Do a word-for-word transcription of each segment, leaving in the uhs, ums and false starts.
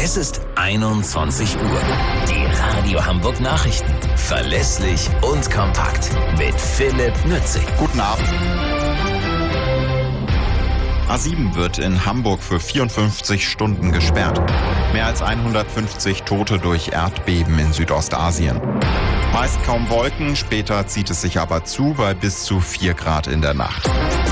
Es ist einundzwanzig Uhr. Die Radio Hamburg Nachrichten. Verlässlich und kompakt. Mit Philipp Nützig. Guten Abend. A sieben wird in Hamburg für vierundfünfzig Stunden gesperrt. Mehr als hundertfünfzig Tote durch Erdbeben in Südostasien. Meist kaum Wolken, später zieht es sich aber zu bei bis zu vier Grad in der Nacht.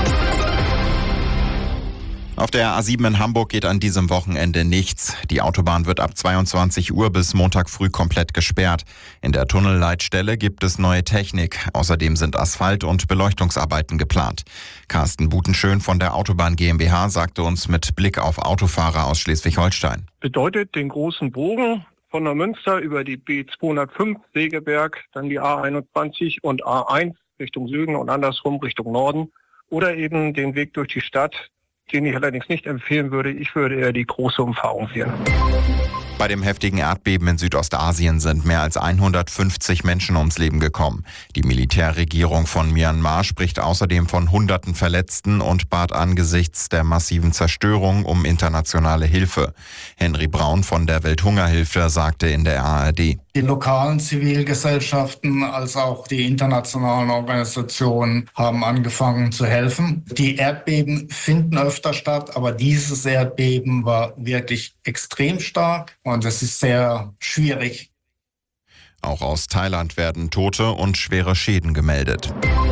Auf der A sieben in Hamburg geht an diesem Wochenende nichts. Die Autobahn wird ab zweiundzwanzig Uhr bis Montag früh komplett gesperrt. In der Tunnelleitstelle gibt es neue Technik. Außerdem sind Asphalt- und Beleuchtungsarbeiten geplant. Carsten Butenschön von der Autobahn GmbH sagte uns mit Blick auf Autofahrer aus Schleswig-Holstein. Bedeutet den großen Bogen von der Münster über die B zweihundertfünf Segeberg, dann die A einundzwanzig und A eins Richtung Süden und andersrum Richtung Norden. Oder eben den Weg durch die Stadt, den ich allerdings nicht empfehlen würde. Ich würde eher die große Umfahrung wählen. Bei dem heftigen Erdbeben in Südostasien sind mehr als hundertfünfzig Menschen ums Leben gekommen. Die Militärregierung von Myanmar spricht außerdem von hunderten Verletzten und bat angesichts der massiven Zerstörung um internationale Hilfe. Henry Braun von der Welthungerhilfe sagte in der A R D: Die lokalen Zivilgesellschaften als auch die internationalen Organisationen haben angefangen zu helfen. Die Erdbeben finden öfter statt, aber dieses Erdbeben war wirklich extrem stark. Und es ist sehr schwierig. Auch aus Thailand werden Tote und schwere Schäden gemeldet.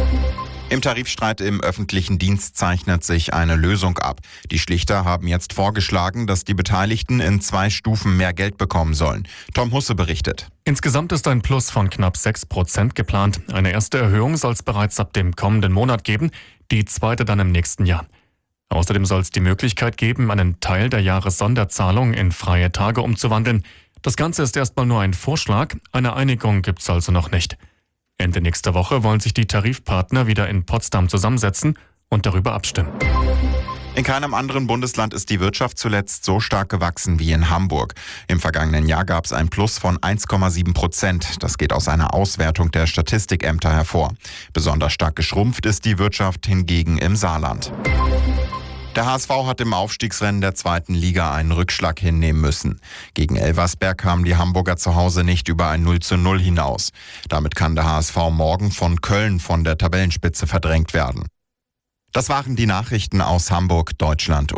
Im Tarifstreit im öffentlichen Dienst zeichnet sich eine Lösung ab. Die Schlichter haben jetzt vorgeschlagen, dass die Beteiligten in zwei Stufen mehr Geld bekommen sollen. Tom Husse berichtet. Insgesamt ist ein Plus von knapp sechs Prozent geplant. Eine erste Erhöhung soll es bereits ab dem kommenden Monat geben, die zweite dann im nächsten Jahr. Außerdem soll es die Möglichkeit geben, einen Teil der Jahressonderzahlung in freie Tage umzuwandeln. Das Ganze ist erstmal nur ein Vorschlag, eine Einigung gibt es also noch nicht. Ende nächster Woche wollen sich die Tarifpartner wieder in Potsdam zusammensetzen und darüber abstimmen. In keinem anderen Bundesland ist die Wirtschaft zuletzt so stark gewachsen wie in Hamburg. Im vergangenen Jahr gab es ein Plus von eins Komma sieben Prozent. Das geht aus einer Auswertung der Statistikämter hervor. Besonders stark geschrumpft ist die Wirtschaft hingegen im Saarland. Der H S V hat im Aufstiegsrennen der zweiten Liga einen Rückschlag hinnehmen müssen. Gegen Elversberg kamen die Hamburger zu Hause nicht über ein null zu null hinaus. Damit kann der H S V morgen von Köln von der Tabellenspitze verdrängt werden. Das waren die Nachrichten aus Hamburg, Deutschland.